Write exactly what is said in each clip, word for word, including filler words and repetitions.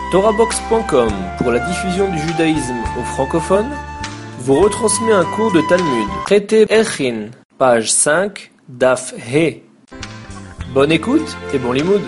Torahbox point com, pour la diffusion du judaïsme aux francophones, vous retransmet un cours de Talmud. Traité Erchin, page cinq, Daf He. Bonne écoute et bon limoud.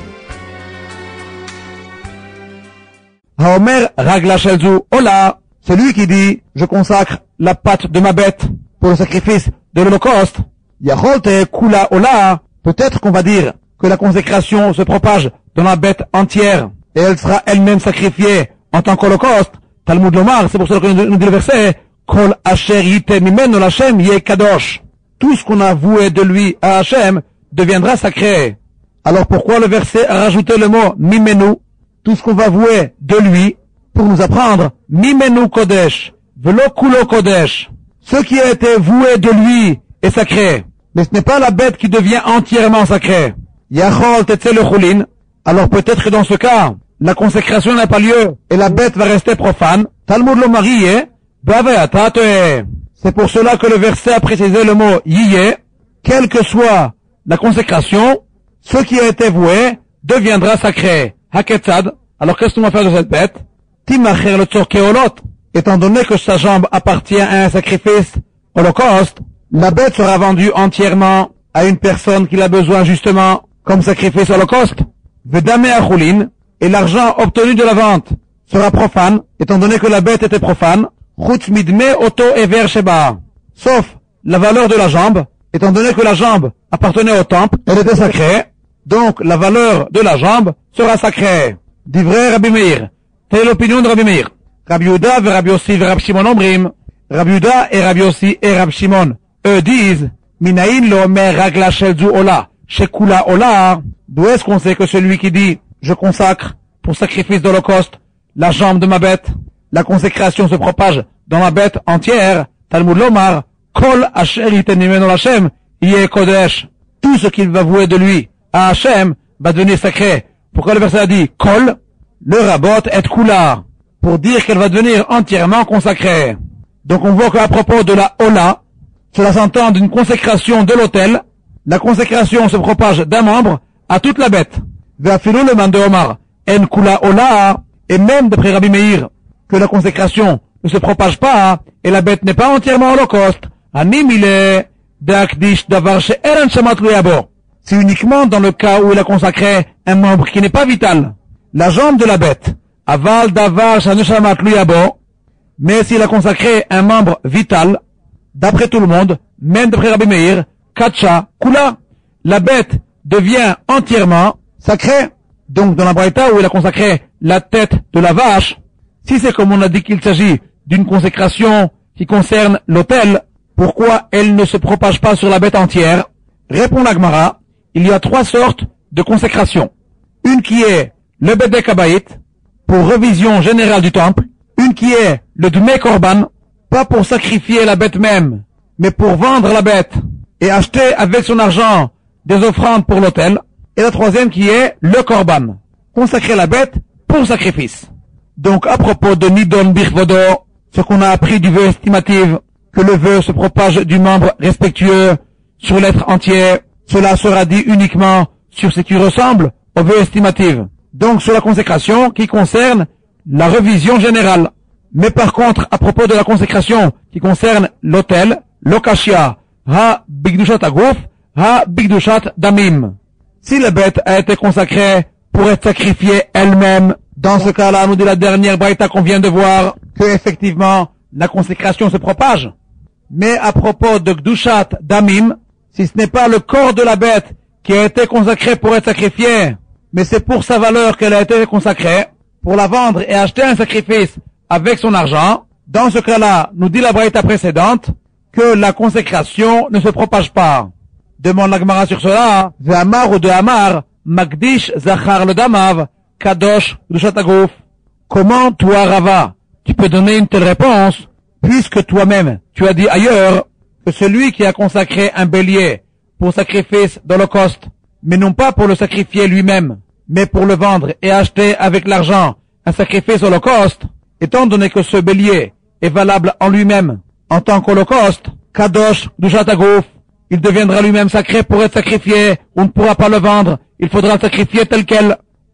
Haomer Ragla Shelzu Ola, c'est lui qui dit, je consacre la patte de ma bête pour le sacrifice de l'Holocauste. Yacholte Kula Ola, peut-être qu'on va dire que la consécration se propage dans la bête entière et elle sera elle-même sacrifiée en tant qu'Holocauste. Talmud Lomar, c'est pour cela que nous dit le verset, Kol Asher Yite Mimenu L'Hashem Ye Kadosh. Tout ce qu'on a voué de lui à Hachem deviendra sacré. Alors pourquoi le verset a rajouté le mot Mimenu? Tout ce qu'on va vouer de lui pour nous apprendre Mimenu Kodesh, Velo Kulo Kodesh. Ce qui a été voué de lui est sacré. Mais ce n'est pas la bête qui devient entièrement sacrée. Yachol Tetze le Chulin. Alors peut-être que dans ce cas, la consécration n'a pas lieu et la bête va rester profane. Talmud lo marié, baveata toe. C'est pour cela que le verset a précisé le mot yiye. Quelle que soit la consécration, ce qui a été voué deviendra sacré. Haketzad. Alors qu'est-ce qu'on va faire de cette bête? Timacher le tzorkeolot. Étant donné que sa jambe appartient à un sacrifice holocauste, la bête sera vendue entièrement à une personne qui l'a besoin justement comme sacrifice holocauste. Vedame achulin, et l'argent obtenu de la vente sera profane, étant donné que la bête était profane. Chutz midme oto ever sheba. Sauf la valeur de la jambe, étant donné que la jambe appartenait au temple, elle était sacrée. Donc la valeur de la jambe sera sacrée. Divrei Rabbi Meir. Telle l'opinion de Rabbi Meir. Rabbi Yehuda et Rabbi Yossi et Rabbi Shimon omrim. Rabbi Yehuda et Rabbi Yossi et Rabbi Shimon, eux disent, Minaïn lo omer ragla shelzu ola, shekula ola. D'où est-ce qu'on sait que celui qui dit, je consacre pour sacrifice d'Holocauste la jambe de ma bête, la consécration se propage dans la bête entière, Talmud Lomar, Kol Asher Yiten Mimenu L'Hashem Ye Kodesh. Tout ce qu'il va vouer de lui à Hachem va devenir sacré. Pourquoi le verset a dit Kol? Le rabot est Kula, pour dire qu'elle va devenir entièrement consacrée. Donc on voit qu'à propos de la Ola, cela s'entend d'une consécration de l'autel. La consécration se propage d'un membre à toute la bête. Ve'afilu le man de Omar, en Kula Ola, et même d'après Rabbi Meir, que la consécration ne se propage pas et la bête n'est pas entièrement holocauste. Animile d'akdish davar she'eran shamat luyabo. C'est uniquement dans le cas où il a consacré un membre qui n'est pas vital. La jambe de la bête, aval davar shanu shamat luyabo. Mais s'il a consacré un membre vital, d'après tout le monde, même d'après Rabbi Meir, kacha kula, la bête devient entièrement sacrée. Donc dans la braïta où il a consacré la tête de la vache, si c'est comme on a dit qu'il s'agit d'une consécration qui concerne l'autel, pourquoi elle ne se propage pas sur la bête entière? Répond la Gemara, il y a trois sortes de consécration. Une qui est le Bedek Habayit, pour révision générale du temple. Une qui est le Dmei Korban, pas pour sacrifier la bête même, mais pour vendre la bête et acheter avec son argent des offrandes pour l'autel. Et la troisième qui est le Korban, consacrer la bête pour sacrifice. Donc à propos de Nidon Birvodo, ce qu'on a appris du vœu estimatif, que le vœu se propage du membre respectueux sur l'être entier, cela sera dit uniquement sur ce qui ressemble au vœu estimatif. Donc sur la consécration qui concerne la révision générale. Mais par contre, à propos de la consécration qui concerne l'autel, l'okashia, ha bigdushat aguf, ha bigdushat damim. Si la bête a été consacrée pour être sacrifiée elle-même, dans ce cas-là, nous dit la dernière braïta qu'on vient de voir, que effectivement, la consécration se propage. Mais à propos de Gdushat Damim, si ce n'est pas le corps de la bête qui a été consacré pour être sacrifié, mais c'est pour sa valeur qu'elle a été consacrée, pour la vendre et acheter un sacrifice avec son argent, dans ce cas-là, nous dit la braïta précédente, que la consécration ne se propage pas. Demande la Gemara sur cela, Ve'amar ou de Amar, Magdish Zachar le Damav, Kadosh Gdushat Aguf. Comment toi, Rava, tu peux donner une telle réponse, puisque toi-même, tu as dit ailleurs, que celui qui a consacré un bélier pour sacrifice d'Holocauste, mais non pas pour le sacrifier lui-même, mais pour le vendre et acheter avec l'argent un sacrifice Holocauste, étant donné que ce bélier est valable en lui-même, en tant qu'Holocauste, Kadosh Gdushat Aguf, il deviendra lui-même sacré pour être sacrifié, on ne pourra pas le vendre, il faudra le sacrifier tel quel.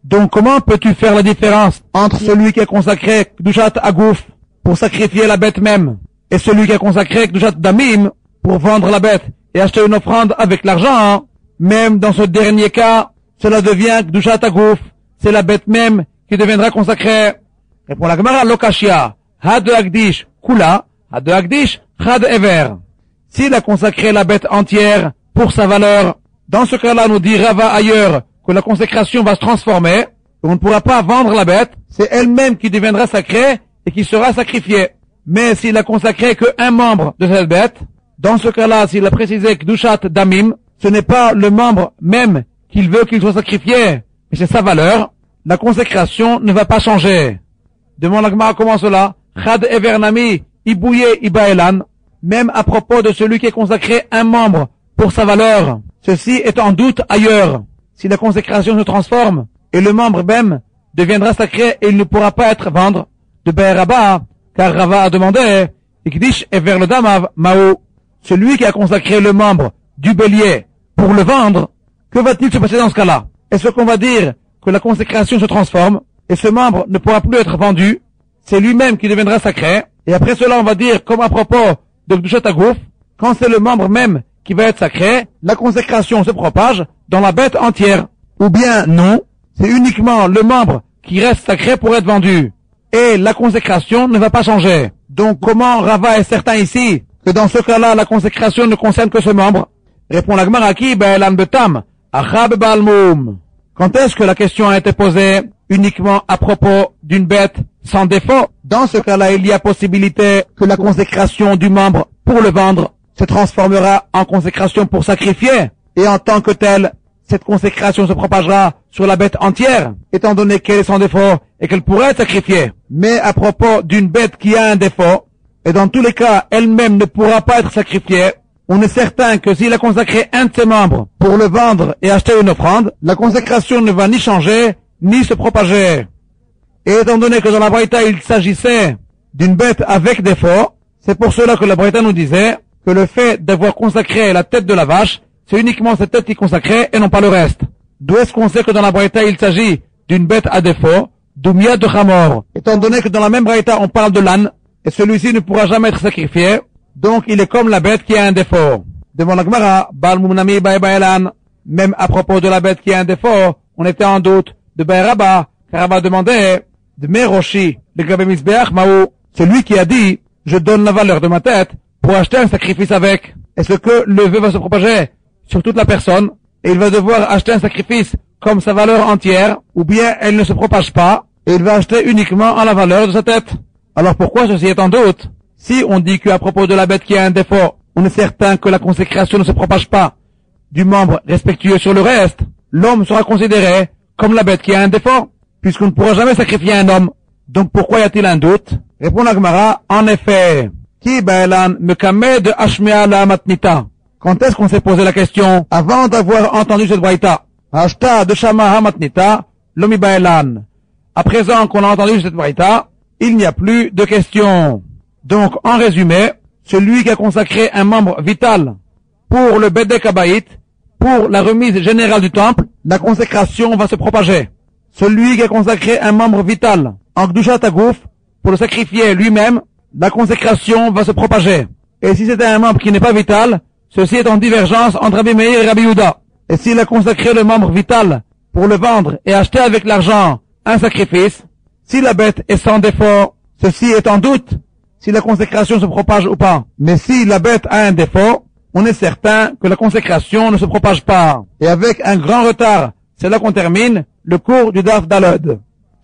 Donc comment peux-tu faire la différence entre celui qui a consacré Kdushat Agouf pour sacrifier la bête même et celui qui a consacré Kdushat Damim pour vendre la bête et acheter une offrande avec l'argent? Même dans ce dernier cas, cela devient Kdushat Agouf, c'est la bête même qui deviendra consacrée. Répond la Gemara, Lokashia, Had Agdish Kula, Had Agdish Had Ever. S'il a consacré la bête entière pour sa valeur, dans ce cas-là, nous dit Rava ailleurs que la consécration va se transformer, on ne pourra pas vendre la bête, c'est elle-même qui deviendra sacrée et qui sera sacrifiée. Mais s'il a consacré qu'un membre de cette bête, dans ce cas-là, s'il a précisé Kdushat Damim, ce n'est pas le membre même qu'il veut qu'il soit sacrifié, mais c'est sa valeur, la consécration ne va pas changer. Demande la Gemara comment cela? Chad Evernami, Ibouye Ibaelan, même à propos de celui qui a consacré un membre pour sa valeur. Ceci est en doute ailleurs. Si la consécration se transforme et le membre même deviendra sacré et il ne pourra pas être vendre de Be'er-Rabba, car Rava a demandé, Ikdish Ever le Damav Mao, celui qui a consacré le membre du bélier pour le vendre, que va-t-il se passer dans ce cas-là? Est-ce qu'on va dire que la consécration se transforme et ce membre ne pourra plus être vendu? C'est lui-même qui deviendra sacré. Et après cela, on va dire, comme à propos de Kdushat Agouf, quand c'est le membre même qui va être sacré, la consécration se propage dans la bête entière. Ou bien non, c'est uniquement le membre qui reste sacré pour être vendu. Et la consécration ne va pas changer. Donc comment Rava est certain ici que dans ce cas-là, la consécration ne concerne que ce membre? Répond la Gemara qui, Be'elan Betam, Achab Balmoum. Quand est-ce que la question a été posée? Uniquement à propos d'une bête sans défaut. Dans ce cas-là, il y a possibilité que la consécration du membre pour le vendre se transformera en consécration pour sacrifier. Et en tant que telle, cette consécration se propagera sur la bête entière, étant donné qu'elle est sans défaut et qu'elle pourrait être sacrifiée. Mais à propos d'une bête qui a un défaut, et dans tous les cas, elle-même ne pourra pas être sacrifiée, on est certain que s'il a consacré un de ses membres pour le vendre et acheter une offrande, la consécration ne va ni changer, ni se propager. Et étant donné que dans la Braïta, il s'agissait d'une bête avec défaut, c'est pour cela que la Braïta nous disait que le fait d'avoir consacré la tête de la vache, c'est uniquement cette tête qui est consacrée et non pas le reste. D'où est-ce qu'on sait que dans la Braïta, il s'agit d'une bête à défaut, d'Oumia de Chamor? Étant donné que dans la même Braïta, on parle de l'âne, et celui-ci ne pourra jamais être sacrifié, donc il est comme la bête qui a un défaut. Devant la Gemara, Bal Mumnami Baebaelan, même à propos de la bête qui a un défaut, on était en doute de Be'er-Rabba, car Rabba demandait de Meroshi, le Gabé Misbeach Maou, celui qui a dit, je donne la valeur de ma tête pour acheter un sacrifice avec. Est-ce que le vœu va se propager sur toute la personne, et il va devoir acheter un sacrifice comme sa valeur entière, ou bien elle ne se propage pas, et il va acheter uniquement en la valeur de sa tête? Alors pourquoi ceci est en doute? Si on dit qu'à propos de la bête qui a un défaut, on est certain que la consécration ne se propage pas du membre respectueux sur le reste, l'homme sera considéré comme la bête qui a un défaut, puisqu'on ne pourra jamais sacrifier un homme. Donc pourquoi y a-t-il un doute? Répond la Gemara, en effet, Ki Baelan Mekame de Hashmea la Matnita. Quand est-ce qu'on s'est posé la question? Avant d'avoir entendu cette braïta. Hashta de Shama Hamatnita, Lomi Baelan. À présent qu'on a entendu cette braïta, il n'y a plus de question. Donc, en résumé, celui qui a consacré un membre vital pour le Bedek Habayit, pour la remise générale du temple, la consécration va se propager. Celui qui a consacré un membre vital en Kdushat Agouf, pour le sacrifier lui-même, la consécration va se propager. Et si c'était un membre qui n'est pas vital, ceci est en divergence entre Rabbi Meir et Rabbi Yehuda. Et s'il a consacré le membre vital pour le vendre et acheter avec l'argent un sacrifice, si la bête est sans défaut, ceci est en doute si la consécration se propage ou pas. Mais si la bête a un défaut, on est certain que la consécration ne se propage pas. Et avec un grand retard, c'est là qu'on termine le cours du Daf Daled.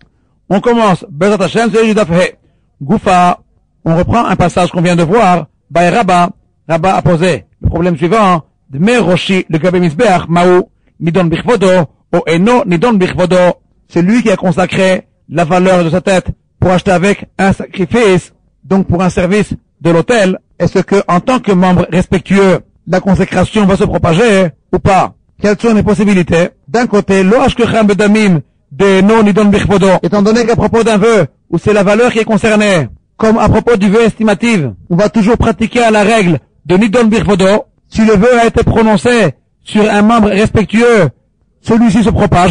On commence, Bezat Hashem, c'est du Daf He. Goufa, on reprend un passage qu'on vient de voir, Bae Rabba, Rabba a posé le problème suivant, de Meroshi, le Gabé Misbeach, Maou, Nidon Bichvodo, O Eno, Nidon Bichvodo, celui qui a consacré la valeur de sa tête pour acheter avec un sacrifice, donc pour un service de l'hôtel, est-ce que, en tant que membre respectueux, la consécration va se propager ou pas? Quelles sont les possibilités? D'un côté, lo ashkecham bedamim de no nidon bichvodo, étant donné qu'à propos d'un vœu, où c'est la valeur qui est concernée, comme à propos du vœu estimatif, on va toujours pratiquer à la règle de nidon bichvodo. Si le vœu a été prononcé sur un membre respectueux, celui-ci se propage.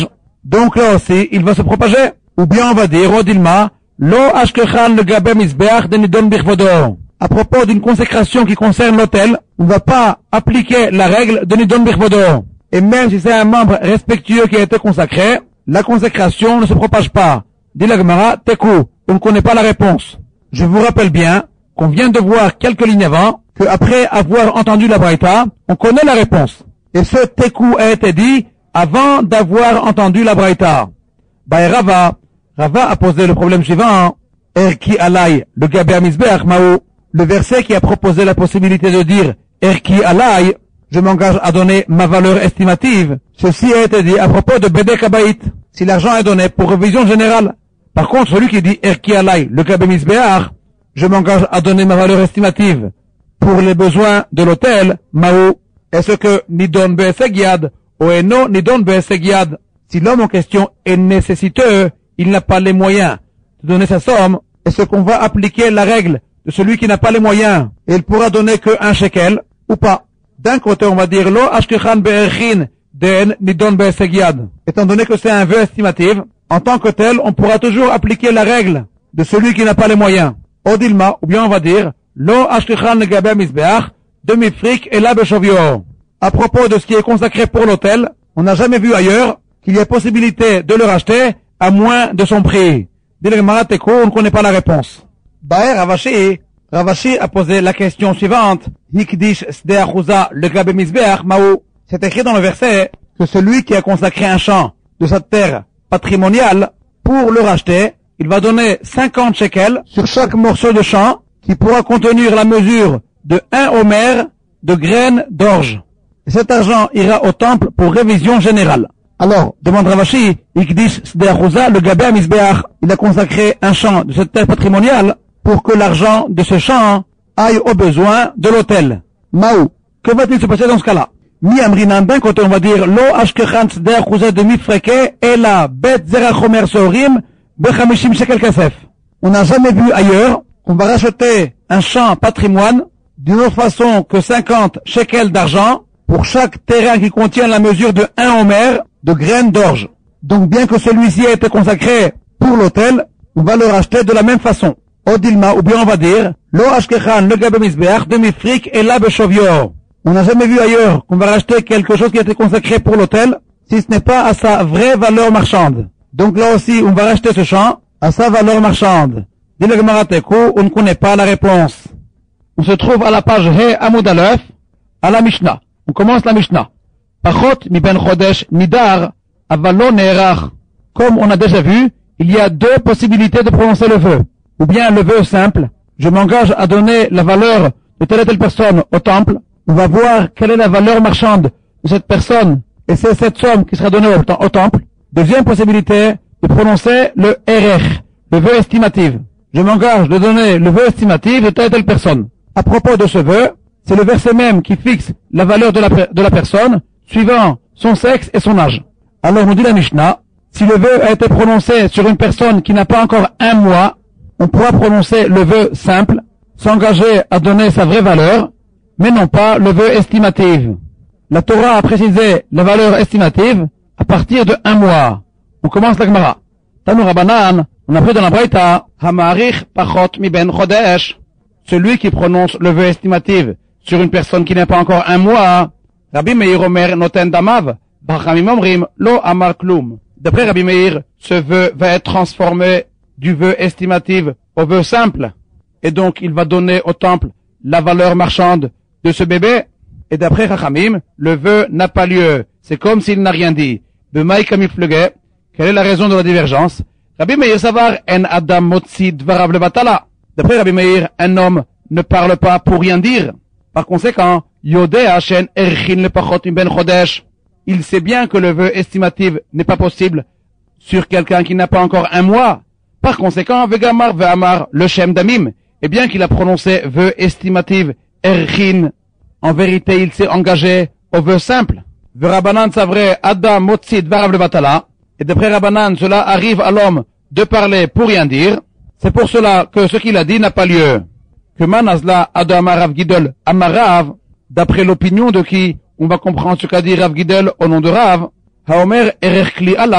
Donc là aussi, il va se propager. Ou bien on va dire, Odilma, Lo ashkechan le gabe misbeach de nidon birvodo. À propos d'une consécration qui concerne l'autel, on ne va pas appliquer la règle de nidon birvodo. Et même si c'est un membre respectueux qui a été consacré, la consécration ne se propage pas. Dit la Gemara, tekou, on ne connaît pas la réponse. Je vous rappelle bien qu'on vient de voir quelques lignes avant, qu'après avoir entendu la braïta, on connaît la réponse. Et ce tekou a été dit avant d'avoir entendu la braïta. Bah, Rava, Rava a posé le problème suivant. Erki alay, le gabé misbeach maou. Le verset qui a proposé la possibilité de dire Erki alay, je m'engage à donner ma valeur estimative. Ceci a été dit à propos de Bedek Habayit, si l'argent est donné pour révision générale. Par contre, celui qui dit Erki alay, le gabé misbeach, je m'engage à donner ma valeur estimative pour les besoins de l'hôtel, maou. Est-ce que nidon be'esegiad ou eno nidon be'esegiad? Si l'homme en question est nécessiteux, il n'a pas les moyens de donner sa somme, est-ce qu'on va appliquer la règle de celui qui n'a pas les moyens et il pourra donner que un shekel ou pas? D'un côté, on va dire lo ashkechan be'erchin den nidon be'esegiad. Étant donné que c'est un vœu estimatif, en tant que tel, on pourra toujours appliquer la règle de celui qui n'a pas les moyens. Odilma, ou bien on va dire lo ashkechan gabe misbeach demi fric et la bechovio. À propos de ce qui est consacré pour l'hôtel, on n'a jamais vu ailleurs qu'il y ait possibilité de le racheter à moins de son prix. Dit le Gemara Teko, on ne connaît pas la réponse. Baer Ravashi, Ravashi a posé la question suivante. Hikdish sde achuza le gabe misbeach maou. C'est écrit dans le verset que celui qui a consacré un champ de sa terre patrimoniale pour le racheter, il va donner cinquante shekels sur chaque morceau de champ qui pourra contenir la mesure de un homer de graines d'orge. Et cet argent ira au temple pour révision générale. Alors, demande Ravashi, Ikdish Sde Achuza, le Gabé Misbeach, il a consacré un champ de cette terre patrimoniale pour que l'argent de ce champ aille aux besoins de l'hôtel. Maou, que va-t-il se passer dans ce cas-là? Mi Amrinan, d'un côté on va dire, Lo Ashkechan Sde Achuza de Mifreke, et la Bet Zerachomer Sorim, Bechamishim Shekel Kasef. On n'a jamais vu ailleurs qu'on va racheter un champ patrimoine d'une autre façon que cinquante shekels d'argent pour chaque terrain qui contient la mesure de un homer de graines d'orge. Donc bien que celui-ci ait été consacré pour l'hôtel, on va le racheter de la même façon. Odilma, ou bien on va dire, Lo Ashkechan, le gabe misbeach, demi fric et la bechovio. On n'a jamais vu ailleurs qu'on va racheter quelque chose qui a été consacré pour l'hôtel, si ce n'est pas à sa vraie valeur marchande. Donc là aussi, on va racheter ce champ à sa valeur marchande. Dit le Gemara Teko, on ne connaît pas la réponse. On se trouve à la page He Amud Aleph, à la Mishnah. On commence la Mishnah. Pachot mi ben chodesh nidar avalo ne'erach. Comme on a déjà vu, il y a deux possibilités de prononcer le vœu. Ou bien le vœu simple, je m'engage à donner la valeur de telle et telle personne au temple. On va voir quelle est la valeur marchande de cette personne et c'est cette somme qui sera donnée au, au temple. Deuxième possibilité, de prononcer le erech, le vœu estimatif. Je m'engage de donner le vœu estimatif de telle et telle personne. À propos de ce vœu, c'est le verset même qui fixe la valeur de la, de la personne, suivant son sexe et son âge. Alors nous dit la Mishnah, si le vœu a été prononcé sur une personne qui n'a pas encore un mois, on pourra prononcer le vœu simple, s'engager à donner sa vraie valeur, mais non pas le vœu estimatif. La Torah a précisé la valeur estimative à partir de un mois. On commence la Gemara. Tanu Rabbanan, on a pris dans la Braïta, Hamarich pachot mi ben chodesh. Celui qui prononce le vœu estimatif sur une personne qui n'a pas encore un mois, Rabbi Meir Omer noten damav, Bachamim omrim lo amar klum. D'après Rabbi Meir, ce vœu va être transformé du vœu estimatif au vœu simple, et donc il va donner au temple la valeur marchande de ce bébé. Et d'après Chachamim, le vœu n'a pas lieu. C'est comme s'il n'a rien dit. B'may kamif fluge. Quelle est la raison de la divergence? Rabbi Meir savar en adam motzi dvarav levatala. D'après Rabbi Meir, un homme ne parle pas pour rien dire. Par conséquent, Yodea shen erchin le pachot ben chodesh. Il sait bien que le vœu estimatif n'est pas possible sur quelqu'un qui n'a pas encore un mois. Par conséquent, vegamar ve'amar le shem damim. Et bien qu'il a prononcé vœu estimatif erchin, en vérité, il s'est engagé au vœu simple. Ve Rabbanan savre adam motzi dvarav levatala. Et d'après Rabbanan, cela arrive à l'homme de parler pour rien dire. C'est pour cela que ce qu'il a dit n'a pas lieu. Que manazla adam Rav Gidol amarav, d'après l'opinion de qui on va comprendre ce qu'a dit Rav Gidol au nom de Rav, haomer erech kli alay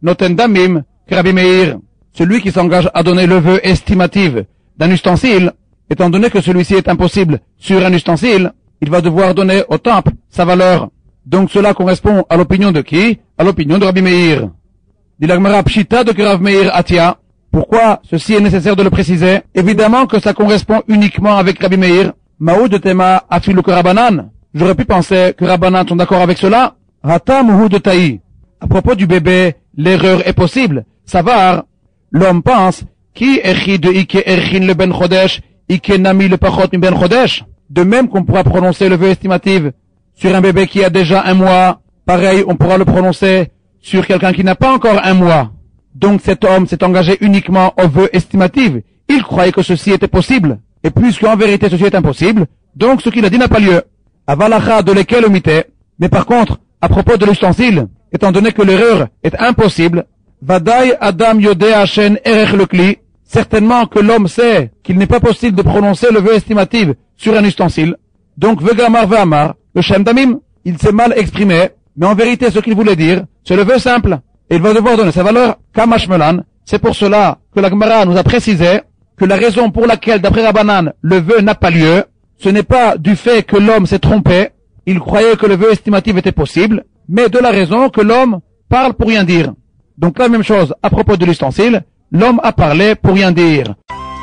noten damim que Rabbi Meir. Celui qui s'engage à donner le vœu estimatif d'un ustensile, étant donné que celui-ci est impossible sur un ustensile, il va devoir donner au temple sa valeur. Donc cela correspond à l'opinion de qui? À l'opinion de Rabbi Meir. Dit la Gemara Pshita de Rav Meir Atia. Pourquoi ceci est nécessaire de le préciser? Évidemment que ça correspond uniquement avec Rabbi Meir. Maoud de Tema afilu que Rabbanan. J'aurais pu penser que Rabbanan sont d'accord avec cela. Hata muhu de Taï. À propos du bébé, l'erreur est possible. Savar, l'homme pense, qui echi de ike erchin le ben chodesh, ike nami le pachot mi ben chodesh. De même qu'on pourra prononcer le vœu estimatif sur un bébé qui a déjà un mois, pareil, on pourra le prononcer sur quelqu'un qui n'a pas encore un mois. Donc cet homme s'est engagé uniquement au vœu estimatif. Il croyait que ceci était possible. Et puisqu'en vérité ceci est impossible, donc ce qu'il a dit n'a pas lieu. Avalacha de lesquels omité. Mais par contre, à propos de l'ustensile, étant donné que l'erreur est impossible, Vadaï Adam Yodé Hashen Erech le Kli, certainement que l'homme sait qu'il n'est pas possible de prononcer le vœu estimatif sur un ustensile. Donc Vegamar Ve'amar, le Shem Damim, il s'est mal exprimé, mais en vérité ce qu'il voulait dire, c'est le vœu simple. Et il va devoir donner sa valeur Kamash Melan. C'est pour cela que la Gemara nous a précisé que la raison pour laquelle, d'après Rabbanan, le vœu n'a pas lieu, ce n'est pas du fait que l'homme s'est trompé, il croyait que le vœu estimatif était possible, mais de la raison que l'homme parle pour rien dire. Donc la même chose à propos de l'ustensile, l'homme a parlé pour rien dire.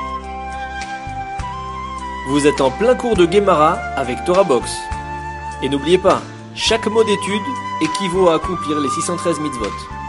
Vous êtes en plein cours de Gemara avec Torah Box. Et n'oubliez pas, chaque mot d'étude équivaut à accomplir les six cent treize mitzvot.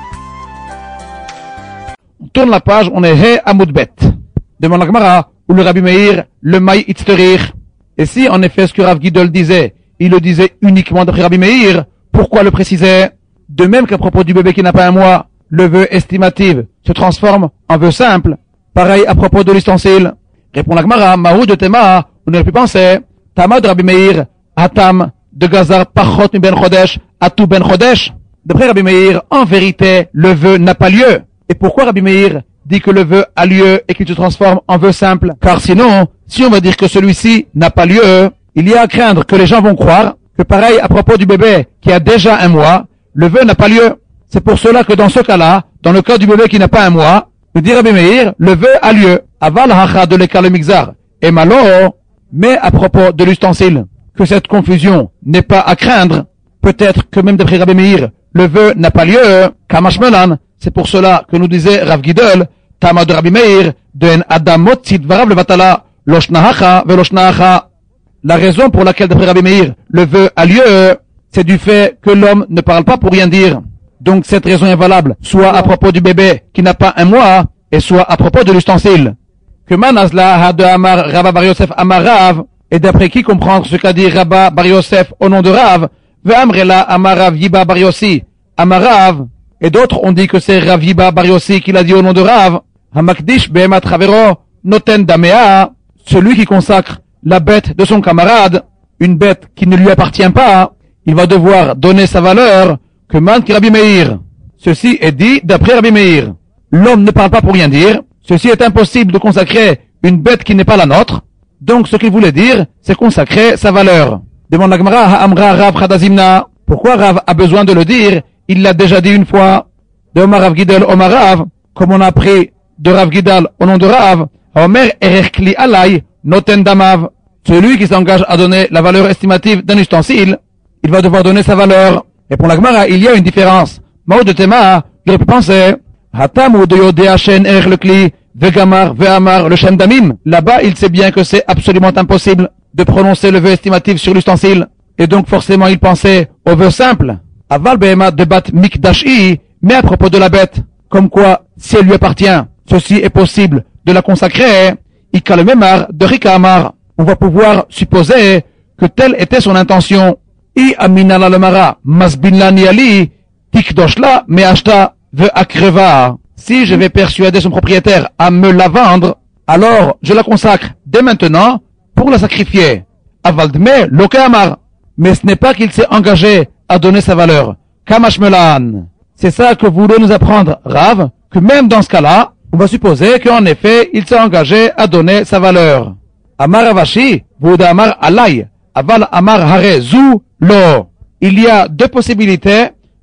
On tourne la page, on est He Amoudbet. Demande la Gemara, ou le Rabbi Meir, le Maï Itzterir. Et si en effet ce que Rav Gidol disait, il le disait uniquement d'après Rabbi Meir, pourquoi le préciser? De même qu'à propos du bébé qui n'a pas un mois, le vœu estimatif se transforme en vœu simple. Pareil à propos de l'ustensile. Répond la Gemara, Mahou de Tema, on aurait pu penser, Tama de Rabbi Meir, Hatam de Gazar Pachot mi ben Chodesh, Atou ben Chodesh. D'après Rabbi Meir, en vérité, le vœu n'a pas lieu. Et pourquoi Rabbi Meir dit que le vœu a lieu et qu'il se transforme en vœu simple? Car sinon, si on va dire que celui-ci n'a pas lieu, il y a à craindre que les gens vont croire que pareil à propos du bébé qui a déjà un mois, le vœu n'a pas lieu. C'est pour cela que dans ce cas-là, dans le cas du bébé qui n'a pas un mois, nous dit Rabbi Meir, le vœu a lieu. Aval hacha de l'écart le mixar. Et malo, mais à propos de l'ustensile, que cette confusion n'est pas à craindre, peut-être que même d'après Rabbi Meir, le vœu n'a pas lieu, Kamash Melan. C'est pour cela que nous disait Rav Gidol, Tama de Rabbi Meir, de en Adam Motzit Varav le Batala, Loshnahacha Veloshnahacha. La raison pour laquelle d'après Rabbi Meir, le vœu a lieu, c'est du fait que l'homme ne parle pas pour rien dire. Donc cette raison est valable, soit à propos du bébé qui n'a pas un mois, et soit à propos de l'ustensile. Que Manazla ha de Amar Rabba Bar Yosef Amar Rav, et d'après qui comprendre ce qu'a dit Rabba Bar Yosef au nom de Rav, Ve'amrela Amar Rav Yiba Bar Yossi Amar Rav, et d'autres ont dit que c'est Rav Yiba Bar Yossi qui l'a dit au nom de Rav, Hamakdish Behemat Chavero Noten Damea, celui qui consacre la bête de son camarade, une bête qui ne lui appartient pas, il va devoir donner sa valeur que manque Rabbi Meir. Ceci est dit d'après Rabbi Meir. L'homme ne parle pas pour rien dire. Ceci est impossible de consacrer une bête qui n'est pas la nôtre. Donc ce qu'il voulait dire, c'est consacrer sa valeur. Demande la Gemara, Ha'amra Rav Chadazimna. Pourquoi Rav a besoin de le dire? Il l'a déjà dit une fois. De Omar Rav Gidel Omar Rav, comme on a appris de Rav Gidal au nom de Rav, Omer Erechli Alay Noten Damav. Celui qui s'engage à donner la valeur estimative d'un ustensile, il va devoir donner sa valeur. Et pour la Gemara, il y a une différence. Mao de Tema, j'aurais pu penser, Hatam de Yodé Hashen Erech le Kli, Vegamar, Ve'amar, le Shem Damim. Là-bas, il sait bien que c'est absolument impossible de prononcer le vœu estimatif sur l'ustensile. Et donc, forcément, il pensait au vœu simple. Aval Behema de Bat Mikdashi, mais à propos de la bête. Comme quoi, si elle lui appartient, ceci est possible de la consacrer. Ika le Memar de Rika Amar. On va pouvoir supposer que telle était son intention. I amina la lemara masbin la niali tikdoshla meashta ve akreva. Si je vais persuader son propriétaire à me la vendre, alors je la consacre dès maintenant pour la sacrifier. Avaldme loke amar. Mais ce n'est pas qu'il s'est engagé à donner sa valeur. Kamashmelan. C'est ça que voulait nous apprendre Rav, que même dans ce cas-là, on va supposer qu'en effet, il s'est engagé à donner sa valeur. Amar Avashi, Vouda Amar Alay, Aval Amar Hare Zu Lo. Il y a deux possibilités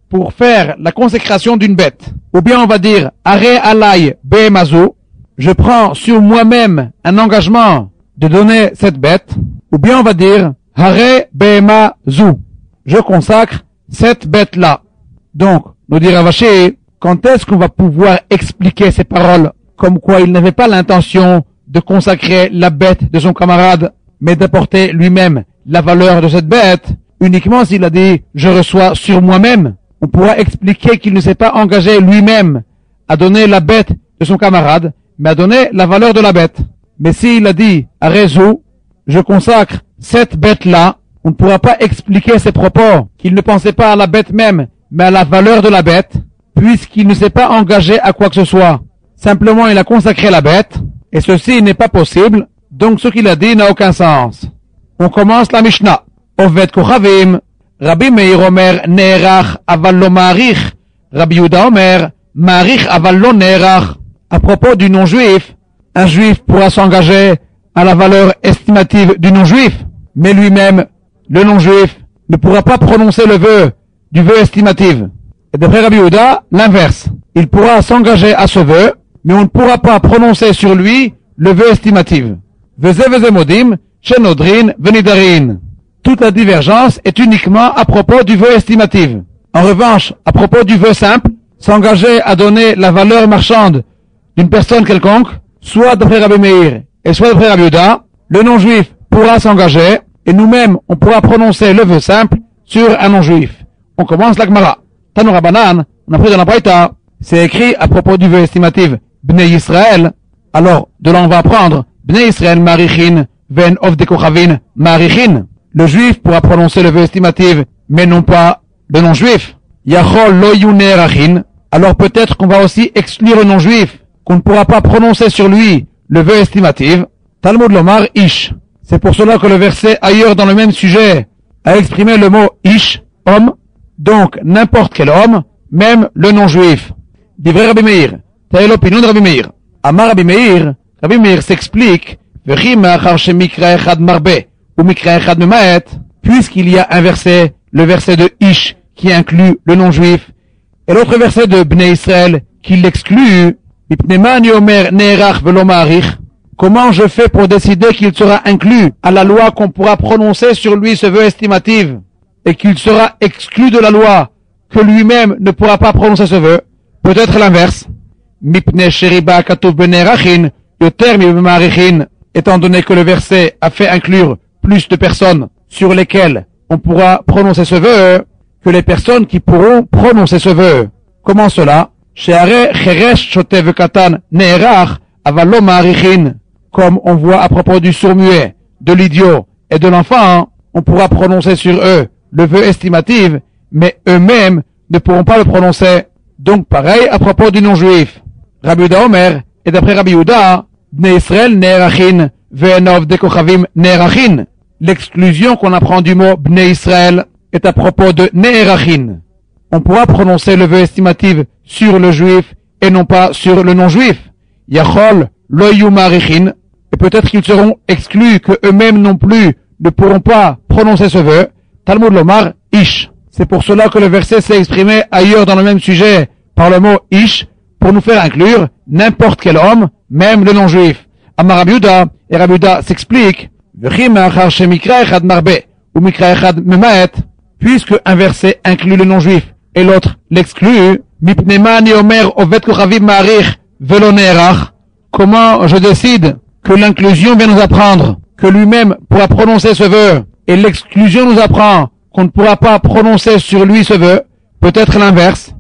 pour faire la consécration d'une bête. Ou bien on va dire Are alay behemazu, je prends sur moi-même un engagement de donner cette bête. Ou bien on va dire Are behemazu, je consacre cette bête-là. Donc, nous dit Rav Ashi, quand est-ce qu'on va pouvoir expliquer ces paroles comme quoi il n'avait pas l'intention de consacrer la bête de son camarade, mais d'apporter lui-même la valeur de cette bête, uniquement s'il a dit « je reçois sur moi-même ». On pourra expliquer qu'il ne s'est pas engagé lui-même à donner la bête de son camarade, mais à donner la valeur de la bête. Mais s'il a dit « à Rézou, je consacre cette bête-là », on ne pourra pas expliquer ses propos qu'il ne pensait pas à la bête même, mais à la valeur de la bête, puisqu'il ne s'est pas engagé à quoi que ce soit. Simplement, il a consacré la bête, et ceci n'est pas possible, donc ce qu'il a dit n'a aucun sens. On commence la Mishnah. Oved Kochavim, Rabbi Meir Omer, Ne'erach aval lo ma'arich. Rabbi Yehuda Omer, Ma'arich aval lo ne'erach. À propos du non-juif, un juif pourra s'engager à la valeur estimative du non-juif, mais lui-même, le non-juif, ne pourra pas prononcer le vœu du vœu estimatif. Et d'après Rabbi Yehuda, l'inverse. Il pourra s'engager à ce vœu, mais on ne pourra pas prononcer sur lui le vœu estimatif. Veze veze modim, shenodrin venidarin. Toute la divergence est uniquement à propos du vœu estimatif. En revanche, à propos du vœu simple, s'engager à donner la valeur marchande d'une personne quelconque, soit d'après Rabbi Meir et soit d'après Rabbi Yehuda, le non-juif pourra s'engager et nous-mêmes on pourra prononcer le vœu simple sur un non-juif. On commence la Gemara. Tanu Rabbanan, on a pris dans la Braïta, c'est écrit à propos du vœu estimatif Bnei Yisrael. Alors, de là on va apprendre Bnei Yisrael marichin ven ovdei kochavim marichin. Le juif pourra prononcer le vœu estimatif, mais non pas le non-juif. Yachol lo yu ne'erachin. Alors peut-être qu'on va aussi exclure le non-juif, qu'on ne pourra pas prononcer sur lui le vœu estimatif. Talmud lomar ish. C'est pour cela que le verset ailleurs dans le même sujet a exprimé le mot ish, homme, donc n'importe quel homme, même le non-juif. Divrei Rabbi Meir, telle est l'opinion de Rabbi Meir. Amar Rabbi Meir, Rabbi Meir s'explique, V'chi ma'achar shemikra echad marbe, ou mikra echad memaet, puisqu'il y a un verset, le verset de ish, qui inclut le non-juif, et l'autre verset de Bnei Israël, qui l'exclut, Mipnemani omer ne'erach velo ma'arich. Comment je fais pour décider qu'il sera inclus à la loi qu'on pourra prononcer sur lui ce vœu estimatif et qu'il sera exclu de la loi que lui-même ne pourra pas prononcer ce vœu? Peut-être l'inverse. Mipne sheriba katuv benerachin yoter mima'arichin. Étant donné que le verset a fait inclure plus de personnes sur lesquelles on pourra prononcer ce vœu que les personnes qui pourront prononcer ce vœu. Comment cela? Sheare cheresh shotev katan ne'erach aval lo ma'arichin. Comme on voit à propos du sourd-muet, de l'idiot et de l'enfant, on pourra prononcer sur eux le vœu estimatif, mais eux-mêmes ne pourront pas le prononcer. Donc pareil à propos du non-juif. Rabbi Yehuda Omer, et d'après Rabbi Yehuda, Bnei Israël ne'erachin ve'en ovdei kochavim ne'erachin. L'exclusion qu'on apprend du mot Bnei Israël est à propos de ne'erachin. On pourra prononcer le vœu estimatif sur le juif et non pas sur le non-juif. Yachol lo yu ma'arichin. Et peut-être qu'ils seront exclus, que eux-mêmes non plus ne pourront pas prononcer ce vœu. Talmud lomar ish. C'est pour cela que le verset s'est exprimé ailleurs dans le même sujet par le mot ish, pour nous faire inclure n'importe quel homme, même le non-juif. Amar Rabbi Yehuda, et Rabbi Yehuda s'explique, V'chi ma'achar shemikra echad marbe, ou mikra echad memaet, puisque un verset inclut le non-juif et l'autre l'exclut, mipnema ni omer oved kochavim ma'arich velo ne'erach. Comment je décide que l'inclusion vient nous apprendre que lui-même pourra prononcer ce vœu et l'exclusion nous apprend qu'on ne pourra pas prononcer sur lui ce vœu? Peut-être l'inverse.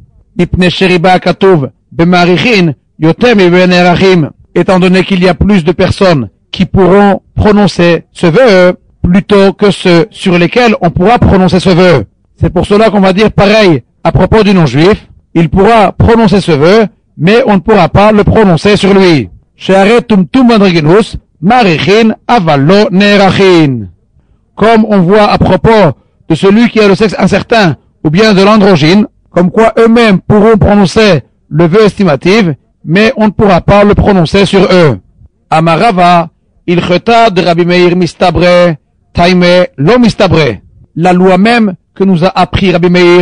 Étant donné qu'il y a plus de personnes qui pourront prononcer ce vœu plutôt que ceux sur lesquels on pourra prononcer ce vœu. C'est pour cela qu'on va dire pareil à propos du non-juif. Il pourra prononcer ce vœu, mais on ne pourra pas le prononcer sur lui. Comme on voit à propos de celui qui a le sexe incertain ou bien de l'androgyne, comme quoi eux-mêmes pourront prononcer le vœu estimatif, mais on ne pourra pas le prononcer sur eux. Amarava, il cheta de Rabbi Meir mistabre, taime lo mistabre. La loi même que nous a appris Rabbi Meir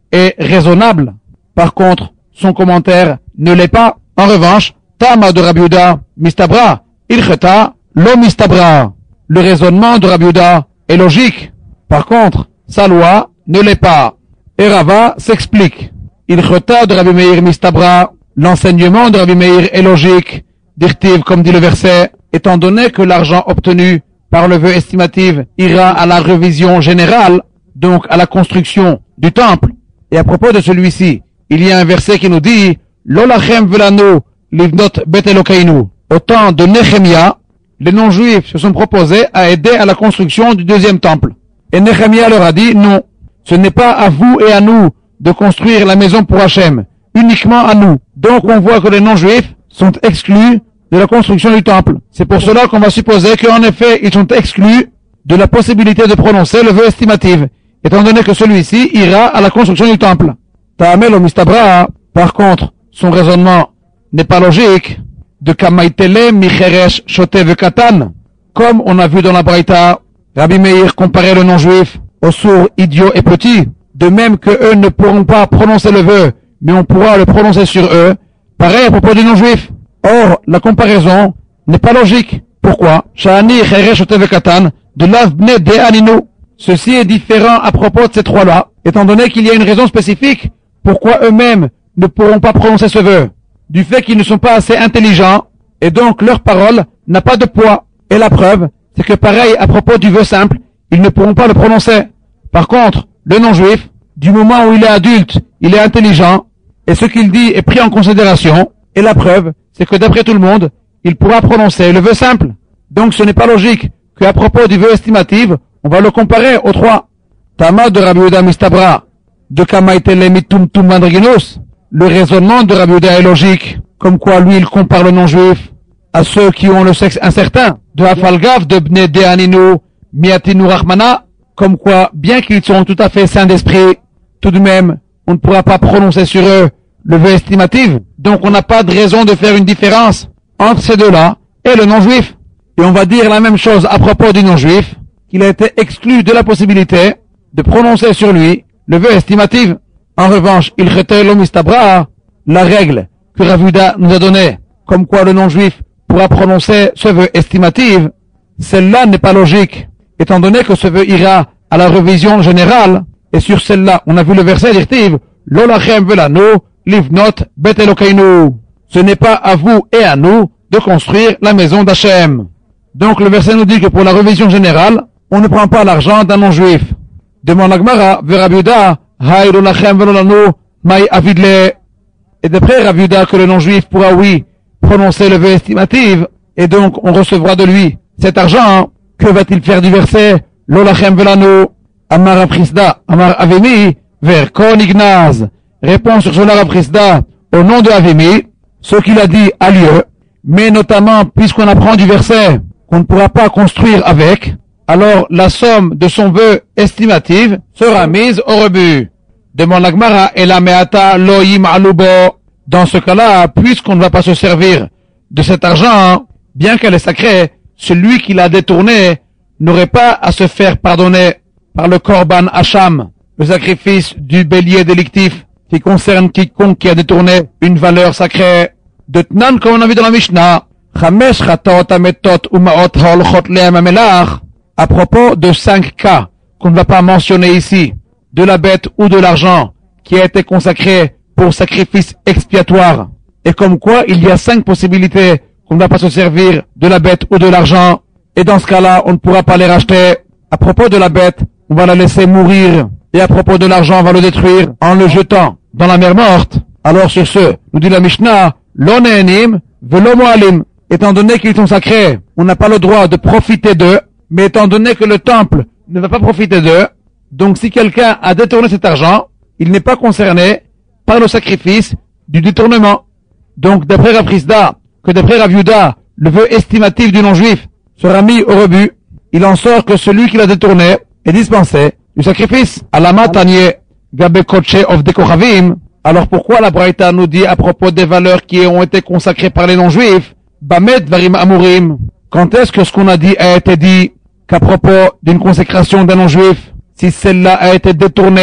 est raisonnable. Par contre, son commentaire ne l'est pas. En revanche, Tama de Rabbi Yehuda, Mistabra, Ilcheta, Lo Mistabra. Le raisonnement de Rabbi Yehuda est logique. Par contre, sa loi ne l'est pas. Et Rava s'explique. Ilcheta de Rabbi Meir Mistabra, l'enseignement de Rabbi Meir est logique. Dirtiv, comme dit le verset, étant donné que l'argent obtenu par le vœu estimatif ira à la révision générale, donc à la construction du temple. Et à propos de celui-ci, il y a un verset qui nous dit Lolachem velano livnot bet Elokeinu. Au temps de Nehemia, les non-juifs se sont proposés à aider à la construction du deuxième temple. Et Nehemia leur a dit non, ce n'est pas à vous et à nous de construire la maison pour Hachem, uniquement à nous. Donc on voit que les non-juifs sont exclus de la construction du temple. C'est pour cela qu'on va supposer qu'en effet, ils sont exclus de la possibilité de prononcer le vœu estimatif, étant donné que celui-ci ira à la construction du temple. Ta'amel o mistabra, par contre, son raisonnement n'est pas logique, de kamaitele micheresh shotev katan. Comme on a vu dans la Braïta, Rabbi Meir comparait le non-juif aux sourds, idiots et petits, de même que eux ne pourront pas prononcer le vœu, mais on pourra le prononcer sur eux, pareil à propos du non-juif. Or, la comparaison n'est pas logique. Pourquoi? Shani cheresh shotev katan, de l'avbne de aninu. Ceci est différent à propos de ces trois-là, étant donné qu'il y a une raison spécifique pourquoi eux-mêmes ne pourront pas prononcer ce vœu. Du fait qu'ils ne sont pas assez intelligents, et donc leur parole n'a pas de poids. Et la preuve, c'est que pareil à propos du vœu simple, ils ne pourront pas le prononcer. Par contre, le non-juif, du moment où il est adulte, il est intelligent, et ce qu'il dit est pris en considération, et la preuve, c'est que d'après tout le monde, il pourra prononcer le vœu simple. Donc ce n'est pas logique qu'à propos du vœu estimatif, on va le comparer aux trois. Tama de Rabbi Yehuda Mistabra, de Kamaitele Mitum Tum Mandriginus. Le raisonnement de Rabbi Yehuda est logique, comme quoi lui il compare le non-juif à ceux qui ont le sexe incertain. De Hafalgav de Bne Deaninu Miatinu Rahmana, comme quoi, bien qu'ils sont tout à fait sains d'esprit, tout de même, on ne pourra pas prononcer sur eux le vœu estimatif. Donc on n'a pas de raison de faire une différence entre ces deux-là et le non-juif. Et on va dire la même chose à propos du non-juif, qu'il a été exclu de la possibilité de prononcer sur lui le vœu estimatif. En revanche, il retait l'omistabra, la règle que Rav Yehuda nous a donnée, comme quoi le non-juif pourra prononcer ce vœu estimatif, celle-là n'est pas logique, étant donné que ce vœu ira à la révision générale, et sur celle-là, on a vu le verset directif, Lolachem velano livnot bet Elokeinu. Ce n'est pas à vous et à nous de construire la maison d'Hachem. Donc le verset nous dit que pour la révision générale, on ne prend pas l'argent d'un non-juif. Demande la Gemara, vers Rabbi Yehuda, Hayru lachem velolanu, mai avidle. Et d'après Rabbi Yehuda que le non-juif pourra, oui, prononcer le vœu estimatif, et donc on recevra de lui cet argent. Que va-t-il faire du verset, Lolachem velanu, Amar Aprisda, Amar Avimi, vers Kon Ignaz. Répond sur cela Aprisda, au nom de Avimi, ce qu'il a dit a lieu, mais notamment puisqu'on apprend du verset qu'on ne pourra pas construire avec, alors la somme de son vœu estimatif sera mise au rebut. Demande la Gemara, et la meata loyim alubo. Dans ce cas-là, puisqu'on ne va pas se servir de cet argent, bien qu'elle est sacrée, celui qui l'a détourné n'aurait pas à se faire pardonner par le korban hacham, le sacrifice du bélier délictif, qui concerne quiconque qui a détourné une valeur sacrée. De Tnan, comme on a vu dans la Mishnah, Chamesh chatot ametot umaot holchot le'am amelach. À propos de cinq cas qu'on ne va pas mentionner ici, de la bête ou de l'argent qui a été consacré pour sacrifice expiatoire, et comme quoi il y a cinq possibilités qu'on ne va pas se servir de la bête ou de l'argent, et dans ce cas-là, on ne pourra pas les racheter. À propos de la bête, on va la laisser mourir, et à propos de l'argent, on va le détruire en le jetant dans la mer morte. Alors sur ce, nous dit la Mishnah, lo ne'enim velo mo'alim. Étant donné qu'ils sont sacrés, on n'a pas le droit de profiter d'eux, mais étant donné que le temple ne va pas profiter d'eux, donc si quelqu'un a détourné cet argent, il n'est pas concerné par le sacrifice du détournement. Donc d'après Rav Chisda, que d'après Rav Yehuda, le vœu estimatif du non-juif sera mis au rebut, il en sort que celui qui l'a détourné est dispensé du sacrifice. Alama tanye gabe koche of dekochavim. Alors pourquoi la Braïta nous dit à propos des valeurs qui ont été consacrées par les non-juifs, bamet varim amurim? Quand est-ce que ce qu'on a dit a été dit qu'à propos d'une consécration d'un non-juif, si celle-là a été détournée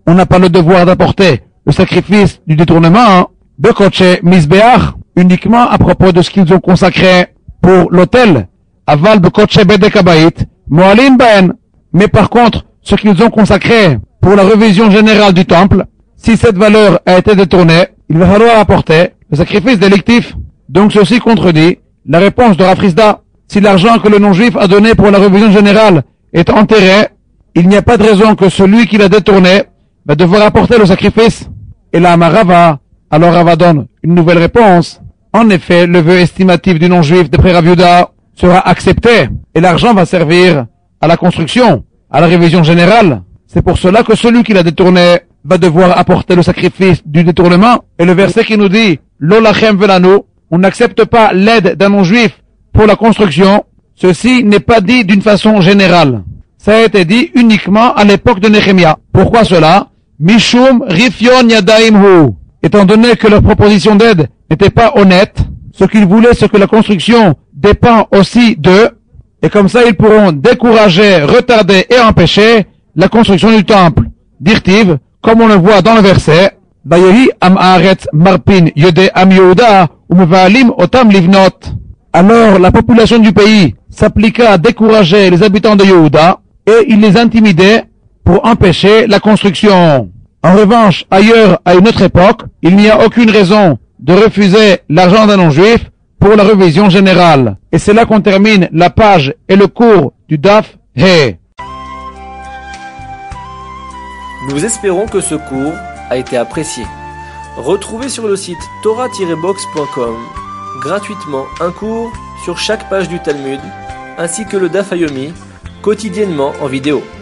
on n'a pas le devoir d'apporter le sacrifice du détournement, Bekoche Misbeach, uniquement à propos de ce qu'ils ont consacré pour l'autel, Aval Bekoche Bedekabait, Moalim Ben. Mais par contre, ce qu'ils ont consacré pour la révision générale du temple, si cette valeur a été détournée, il va falloir apporter le sacrifice délictif. Donc ceci contredit la réponse de Rafrizda. Si l'argent que le non-juif a donné pour la révision générale est enterré, il n'y a pas de raison que celui qui l'a détourné va devoir apporter le sacrifice. Et là, Marava, alors Rava donne une nouvelle réponse. En effet, le vœu estimatif du non-juif d'après Rav Yehuda sera accepté et l'argent va servir à la construction, à la révision générale. C'est pour cela que celui qui l'a détourné va devoir apporter le sacrifice du détournement. Et le verset qui nous dit « L'olachem velanu » on n'accepte pas l'aide d'un non-juif pour la construction. Ceci n'est pas dit d'une façon générale. Ça a été dit uniquement à l'époque de Nehemia. Pourquoi cela? Mishum rifion yadaim hu. Étant donné que leur proposition d'aide n'était pas honnête, ce qu'ils voulaient c'est que la construction dépend aussi d'eux, et comme ça ils pourront décourager, retarder et empêcher la construction du temple. Dirtiv, comme on le voit dans le verset, Vayehi am haaretz marpin yode am Yehuda umevalim otam livnot. Alors la population du pays s'appliqua à décourager les habitants de Yehuda et il les intimidait pour empêcher la construction. En revanche, ailleurs, à une autre époque, il n'y a aucune raison de refuser l'argent d'un non-juif pour la révision générale. Et c'est là qu'on termine la page et le cours du Daf He. Nous espérons que ce cours a été apprécié. Retrouvez sur le site torah tiret box point com gratuitement un cours sur chaque page du Talmud, ainsi que le Daf Yomi, quotidiennement en vidéo.